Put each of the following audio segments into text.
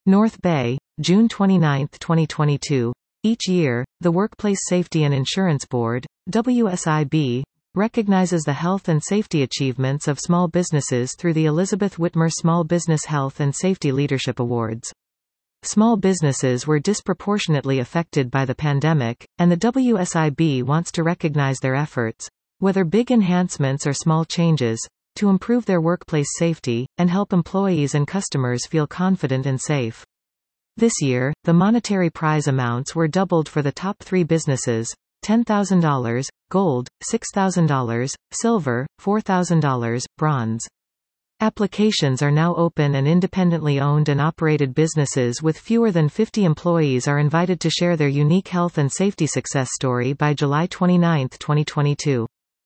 North Bay, June 29, 2022. Each year, the Workplace Safety and Insurance Board, WSIB, recognizes the health and safety achievements of small businesses through the Elizabeth Whitmer Small Business Health and Safety Leadership Awards. Small businesses were disproportionately affected by the pandemic, and the WSIB wants to recognize their efforts, whether big enhancements or small changes, to improve their workplace safety, and help employees and customers feel confident and safe. This year, the monetary prize amounts were doubled for the top 3 businesses: $10,000, gold, $6,000, silver, $4,000, bronze. Applications are now open, and independently owned and operated businesses with fewer than 50 employees are invited to share their unique health and safety success story by July 29, 2022.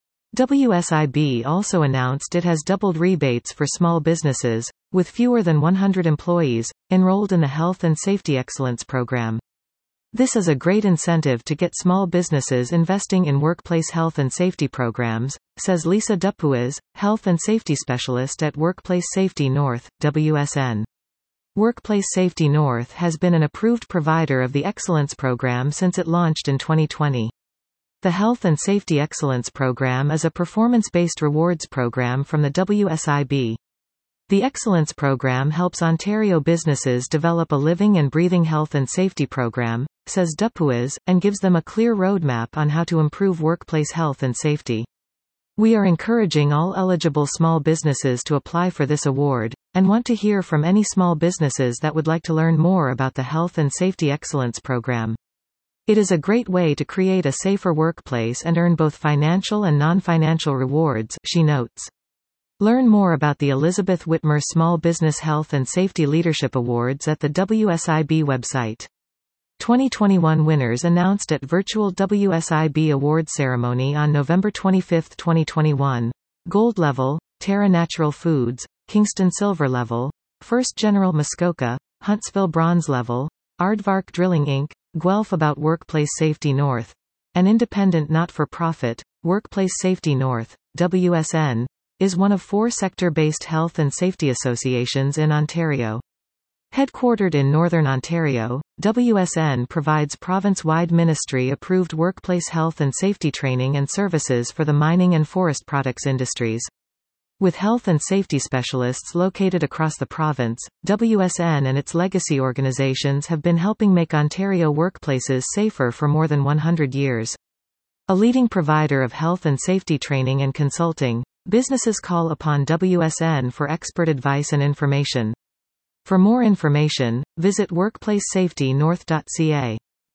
WSIB also announced it has doubled rebates for small businesses, with fewer than 100 employees, enrolled in the Health and Safety Excellence Program. This is a great incentive to get small businesses investing in workplace health and safety programs, says Lisa Dupuis, Health and Safety Specialist at Workplace Safety North, WSN. Workplace Safety North has been an approved provider of the Excellence Program since it launched in 2020. The Health and Safety Excellence Program is a performance-based rewards program from the WSIB. The Excellence Program helps Ontario businesses develop a living and breathing health and safety program, says Dupuis, and gives them a clear roadmap on how to improve workplace health and safety. We are encouraging all eligible small businesses to apply for this award, and want to hear from any small businesses that would like to learn more about the Health and Safety Excellence Program. It is a great way to create a safer workplace and earn both financial and non-financial rewards, she notes. Learn more about the Elizabeth Whitmer Small Business Health and Safety Leadership Awards at the WSIB website. 2021 winners announced at virtual WSIB Awards ceremony on November 25, 2021. Gold level, Terra Natural Foods, Kingston Silver level, First General Muskoka, Huntsville Bronze level, Aardvark Drilling Inc., Guelph. About Workplace Safety North, an independent not-for-profit, Workplace Safety North, WSN, is one of 4 sector-based health and safety associations in Ontario. Headquartered in Northern Ontario, WSN provides province-wide ministry-approved workplace health and safety training and services for the mining and forest products industries. With health and safety specialists located across the province, WSN and its legacy organizations have been helping make Ontario workplaces safer for more than 100 years. A leading provider of health and safety training and consulting, businesses call upon WSN for expert advice and information. For more information, visit workplacesafetynorth.ca.